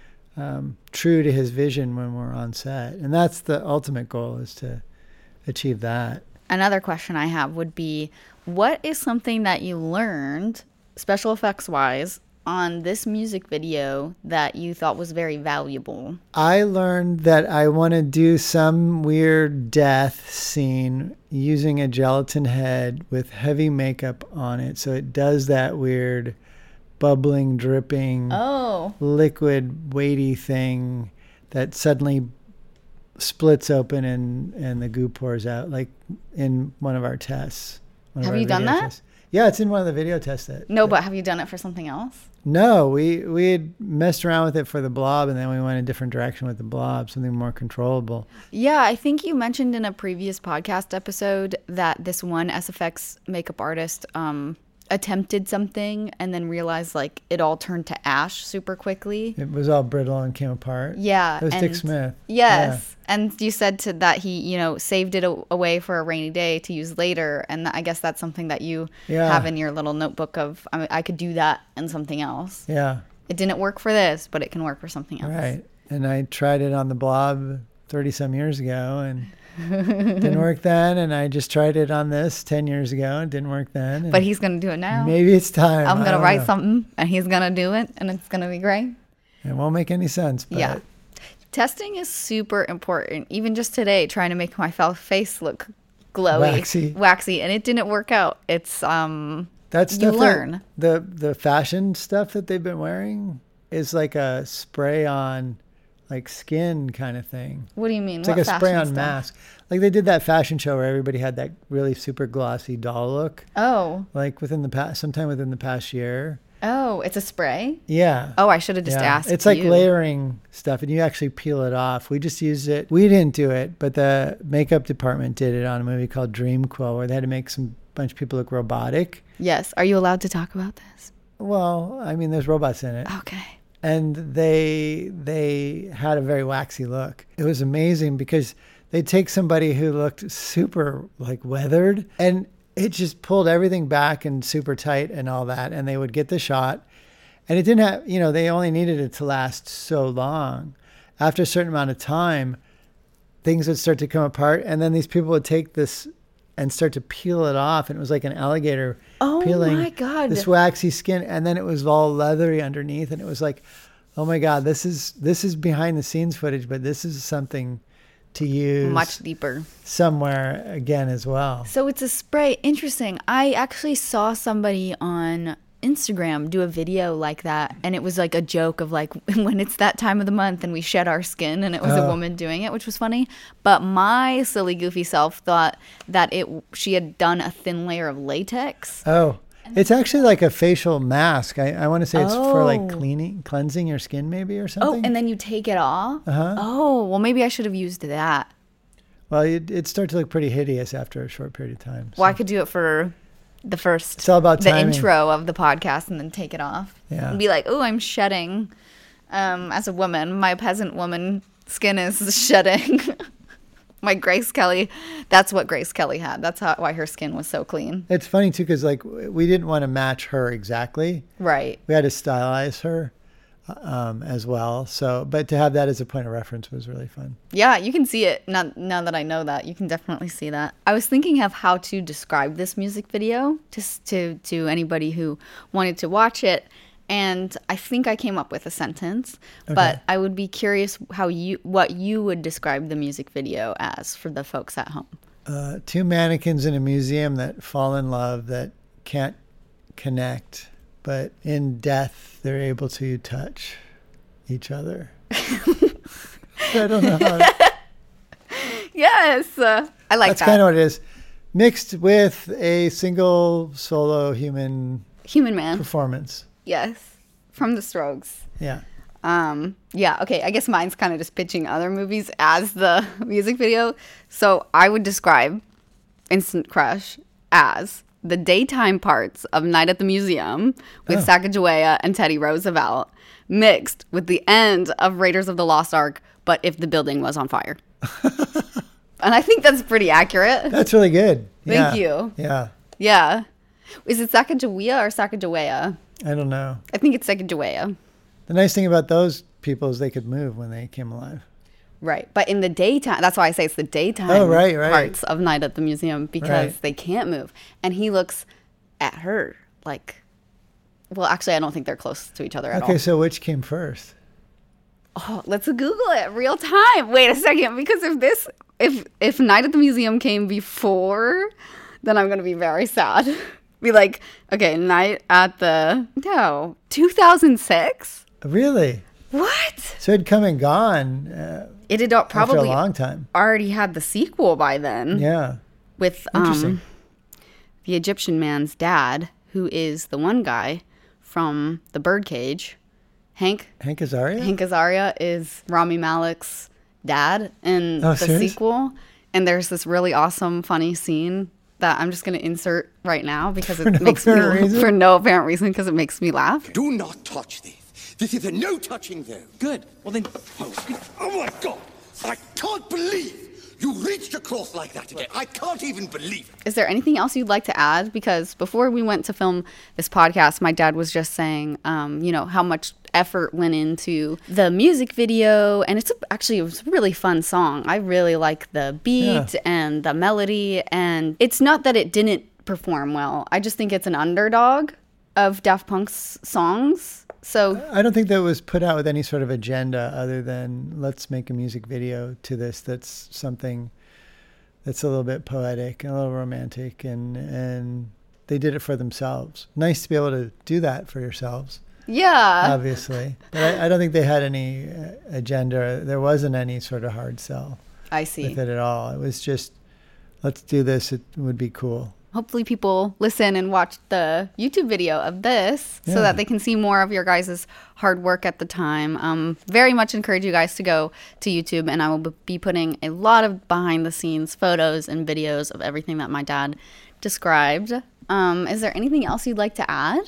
um, true to his vision when we're on set. And that's the ultimate goal, is to achieve that. Another question I have would be, what is something that you learned, special effects wise, on this music video that you thought was very valuable? I learned that I want to do some weird death scene using a gelatin head with heavy makeup on it, so it does that weird bubbling, dripping, Oh. liquid, weighty thing that suddenly splits open and, and the goo pours out, like in one of our tests. One of Have our you done video that? tests. Yeah, it's in one of the video tests. That, No, that- but have you done it for something else? No, we, we had messed around with it for the Blob, and then we went a different direction with the Blob, something more controllable. Yeah, I think you mentioned in a previous podcast episode that this one S F X makeup artist um, attempted something and then realized like it all turned to ash super quickly. It was all brittle and came apart. Yeah. It was Dick and- Smith. Yes. And you said to that he, you know, saved it a- away for a rainy day to use later. And I guess that's something that you Yeah. have in your little notebook of, I mean, I could do that and something else. Yeah, It didn't work for this, but it can work for something else. right. And I tried it on the Blob thirty some years ago and didn't work then. And I just tried it on this ten years ago and didn't work then. And But he's going to do it now. maybe it's time. I'm I going to don't write know. something and he's going to do it and it's going to be great. It won't make any sense. But Yeah. Testing is super important. Even just today, trying to make my fa- face look glowy, Waxy. waxy, and it didn't work out. It's um, that you stuff that- learn. the the fashion stuff that they've been wearing is like a spray on, like skin kind of thing. What do you mean? It's What like a spray fashion on stuff? mask. Like they did that fashion show where everybody had that really super glossy doll look, Oh, like within the past, sometime within the past year. oh, it's a spray. Yeah. Oh, I should have just Yeah. asked. It's like you. layering stuff, and you actually peel it off. We just used it. We didn't do it, but the makeup department did it on a movie called Dream Quill, where they had to make some bunch of people look robotic. Yes. Are you allowed to talk about this? Well, I mean, there's robots in it, Okay. and they they had a very waxy look. It was amazing because they'd take somebody who looked super like weathered, and it just pulled everything back and super tight and all that, and they would get the shot. And it didn't have, you know, they only needed it to last so long. After a certain amount of time, things would start to come apart. And then these people would take this and start to peel it off. And it was like an alligator Oh peeling my God. this waxy skin. And then it was all leathery underneath. And it was like, oh my God, this is, this is behind the scenes footage, but this is something to use Much deeper. somewhere again as well. So it's a spray. Interesting. I actually saw somebody on Instagram do a video like that, and it was like a joke of like when it's that time of the month and we shed our skin, and it was Oh. a woman doing it, which was funny. But my silly goofy self thought that it she had done a thin layer of latex. Oh, it's actually like a facial mask. I, I want to say it's for like Oh. cleaning, cleansing your skin maybe or Oh, something. and then you take it off. Uh-huh. Oh, well, maybe I should have used that. Well, it, it starts to look pretty hideous after a short period of time. Well, I so- could do it for the first, It's all about the timing. intro of the podcast, and then take it off. Yeah. And be like, oh, I'm shedding. Um, as a woman, my peasant woman skin is shedding. My Grace Kelly, that's what Grace Kelly had. That's how why her skin was so clean. It's funny too because like we didn't want to match her exactly. Right. We had to stylize her um, as well. So, but to have that as a point of reference was really fun. Yeah, you can see it now, now that I know that. You can definitely see that. I was thinking of how to describe this music video just to, to anybody who wanted to watch it. And I think I came up with a sentence, Okay. but I would be curious how you what you would describe the music video as for the folks at home. Uh, two mannequins in a museum that fall in love that can't connect, but in death they're able to touch each other. I don't know how. Yes, uh, I like That's that. kind of what it is, mixed with a single solo human Human Man. performance. Yes, from the Strokes. Yeah. Um, yeah, okay, I guess mine's kind of just pitching other movies as the music video. So I would describe Instant Crush as the daytime parts of Night at the Museum with Oh. Sacagawea and Teddy Roosevelt mixed with the end of Raiders of the Lost Ark, but if the building was on fire. And I think that's pretty accurate. That's really good. Thank Yeah. you. Yeah. Yeah. Is it Sacagawea or Sacagawea? I don't know. I think it's Sacagawea. The nice thing about those people is they could move when they came alive. Right. But in the daytime, that's why I say it's the daytime Oh, right, right. parts of Night at the Museum because Right. they can't move. And he looks at her like, well, actually, I don't think they're close to each other at Okay, all. so which came first? Oh, let's Google it real time. Wait a second. Because if this, if, if Night at the Museum came before, then I'm going to be very sad. Be like, okay, Night at the, no, two thousand six? Really? What? So it'd come and gone uh, It had after a probably long time. already had the sequel by then. Yeah. With Interesting. um, the Egyptian man's dad, who is the one guy from The Birdcage. Hank Hank Azaria? Hank Azaria is Rami Malek's dad in Oh, the serious? sequel. And there's this really awesome, funny scene that I'm just going to insert right now because it For no makes me apparent reason? for no apparent reason because it makes me laugh. Do not touch this. This is a no touching zone. Good. Well then, Oh, oh my God! I can't believe you reached across like that again. I can't even believe it. Is there anything else you'd like to add? Because before we went to film this podcast, my dad was just saying, um, you know, how much effort went into the music video. And it's a, actually, it was a really fun song. I really like the beat Yeah. and the melody. And it's not that it didn't perform well. I just think it's an underdog of Daft Punk's songs. So I don't think that was put out with any sort of agenda other than let's make a music video to this that's something that's a little bit poetic and a little romantic, and and they did it for themselves. Nice to be able to do that for yourselves, yeah. obviously. But I, I don't think they had any uh, agenda. There wasn't any sort of hard sell I see. with it at all. It was just, let's do this. It would be cool. Hopefully people listen and watch the YouTube video of this so Yeah. that they can see more of your guys' hard work at the time. Um, very much encourage you guys to go to YouTube, and I will b- be putting a lot of behind the scenes photos and videos of everything that my dad described. Um, is there anything else you'd like to add?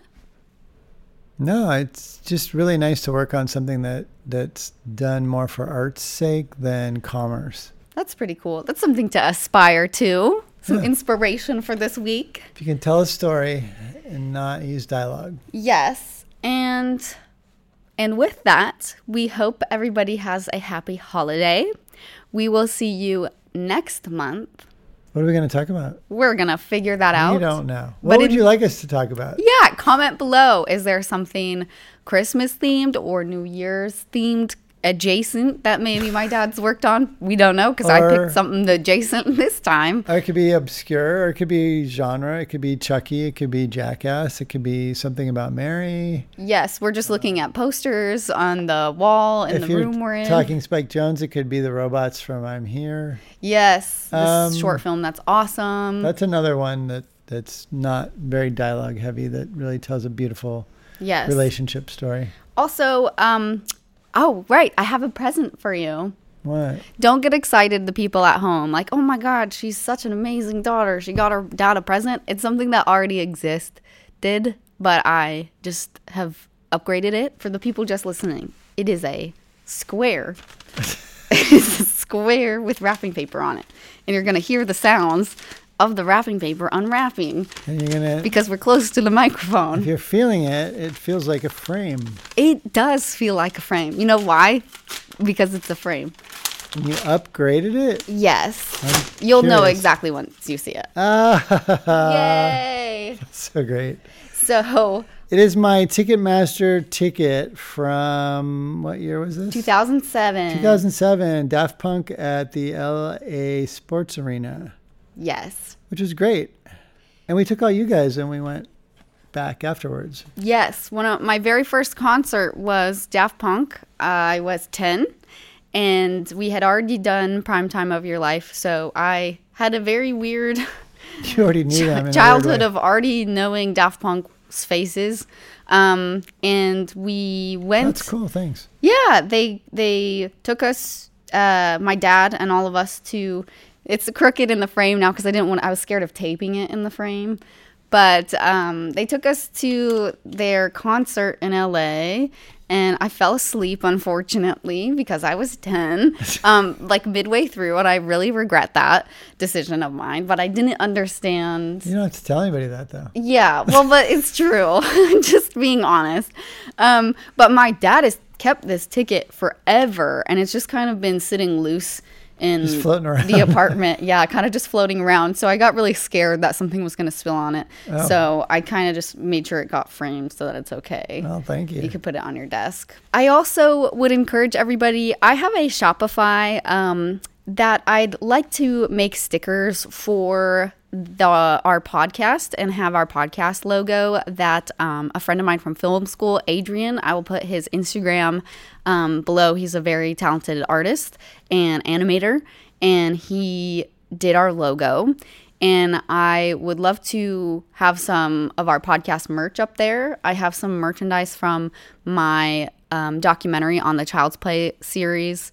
No, it's just really nice to work on something that that's done more for art's sake than commerce. That's pretty cool. That's something to aspire to. Some Yeah. inspiration for this week. If you can tell a story and not use dialogue. Yes, and and with that, we hope everybody has a happy holiday. We will see you next month. What are we going to talk about? We're gonna figure that out. You don't know. But What would in- you like us to talk about? Yeah, comment below. Is there something Christmas themed or New Year's themed adjacent that maybe my dad's worked on. We don't know because I Or- picked something adjacent this time. Or it could be obscure, or it could be genre. It could be Chucky. It could be Jackass. It could be something about Mary. Yes, we're just looking at posters on the wall in if the you're room we're in. talking Spike Jonze, it could be the robots from I'm Here. Yes, this Um, short film that's awesome. That's another one that, that's not very dialogue heavy, that really tells a beautiful yes. relationship story. Also, um, oh, right, I have a present for you. What? Don't get excited, the people at home. Like, oh my God, she's such an amazing daughter. She got her dad a present. It's something that already existed, but I just have upgraded it for the people just listening. It is a square. It's a square with wrapping paper on it. And you're going to hear the sounds of the wrapping paper unwrapping And you're gonna. because we're close to the If microphone. you're feeling it, it feels like a frame. It does feel like a frame. You know why? Because it's a frame. And you upgraded it. Yes. I'm You'll know curious. exactly once you see it. Ah, Yay! so great. So, It is my Ticketmaster ticket from what year was this? two thousand seven. two thousand seven, Daft Punk at the L A Sports Arena, Yes. which was great. And we took all you guys and we went back afterwards. Yes. One of my very first concert was Daft Punk. I was ten, and we had already done Primetime of Your Life, so I had a very weird You already knew them. in a weird childhood way. of already knowing Daft Punk's faces. Um, and we went. That's cool. Thanks. Yeah, they they took us, uh, my dad and all of us to. It's crooked in the frame now because I didn't want. I was scared of taping it in the frame, but um, they took us to their concert in L A. And I fell asleep, unfortunately, because I was ten, um, like midway through, and I really regret that decision of mine. But I didn't understand. You don't have to tell anybody that, though. Yeah, well, but it's true. Just being honest. Um, but my dad has kept this ticket forever, and it's just kind of been sitting loose in Just floating around. the apartment. Yeah, kind of just floating around. So I got really scared that something was going to spill on it. Oh. So I kind of just made sure it got framed so that it's okay. Well, thank you. You could put it on your desk. I also would encourage everybody. I have a Shopify um, that I'd like to make stickers for the our podcast and have our podcast logo that um, a friend of mine from film school, Adrian, I will put his Instagram um, below. He's a very talented artist and animator, and he did our logo. And I would love to have some of our podcast merch up there. I have some merchandise from my um, documentary on the Child's Play series,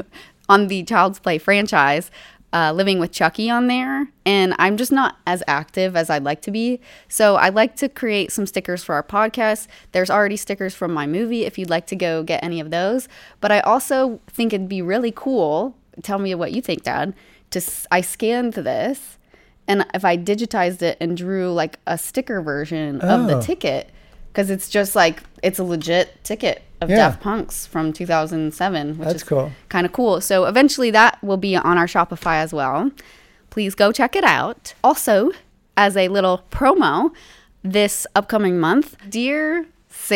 on the Child's Play franchise, uh, Living with Chucky on there. And I'm just not as active as I'd like to be. So I'd like to create some stickers for our podcast. There's already stickers from my movie if you'd like to go get any of those. But I also think it'd be really cool. Tell me what you think, Dad. To, I scanned this. And if I digitized it and drew like a sticker version of the Oh. ticket, because it's just like, it's a legit ticket of Yeah. Daft Punk's from two thousand seven, which That's is cool. kind of cool. So eventually that will be on our Shopify as well. Please go check it out. Also, as a little promo, this upcoming month, Dear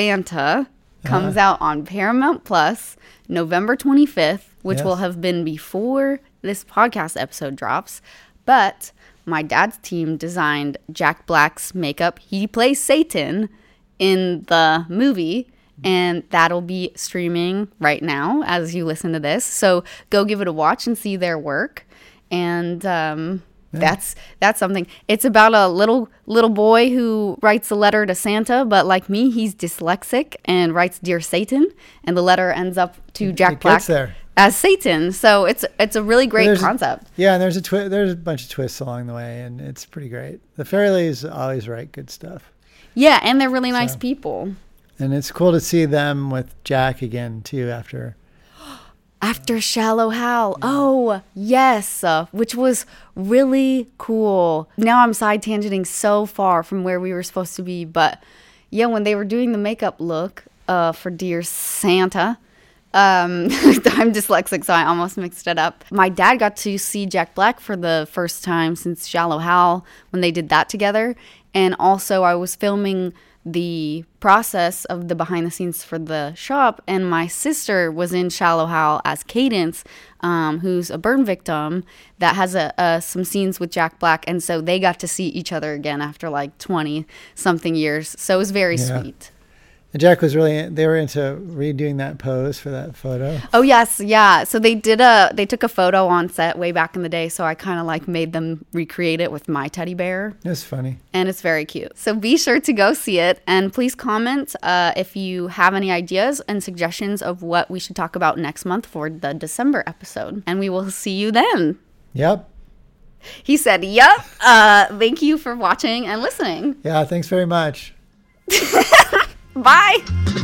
Santa comes Uh-huh. out on Paramount Plus November twenty-fifth, which Yes. will have been before this podcast episode drops. But my dad's team designed Jack Black's makeup. He plays Satan in the movie, and that'll be streaming right now as you listen to this. So go give it a watch and see their work. And um, that's that's something. It's about a little little boy who writes a letter to Santa, but like me, he's dyslexic and writes Dear Satan, and the letter ends up to Jack It Black gets there. as Satan. So it's it's a really great There's a- concept. Yeah, and there's a twi- there's a bunch of twists along the way, and it's pretty great. The Fairleys always write good stuff, Yeah, and they're really nice So- people. and it's cool to see them with Jack again too. After After Shallow Hal. Oh, yes, uh, which was really cool. Now I'm side tangenting so far from where we were supposed to be. But yeah, when they were doing the makeup look uh, for Dear Santa, um, I'm dyslexic, so I almost mixed it up. My dad got to see Jack Black for the first time since Shallow Hal when they did that together. And also I was filming the process of the behind the scenes for the shop, and my sister was in Shallow Hal as Cadence, um, who's a burn victim that has a, a some scenes with Jack Black, and so they got to see each other again after like twenty something years. So it was very Yeah. sweet. And Jack was really, they were into redoing that pose for that photo. Oh yes, yeah. So they did a they took a photo on set way back in the day, so I kind of like made them recreate it with my teddy bear. It was funny. And it's very cute. So be sure to go see it, and please comment uh, if you have any ideas and suggestions of what we should talk about next month for the December episode. And we will see you then. Yep. He said, yep. Uh, thank you for watching and listening. Yeah, thanks very much. Bye.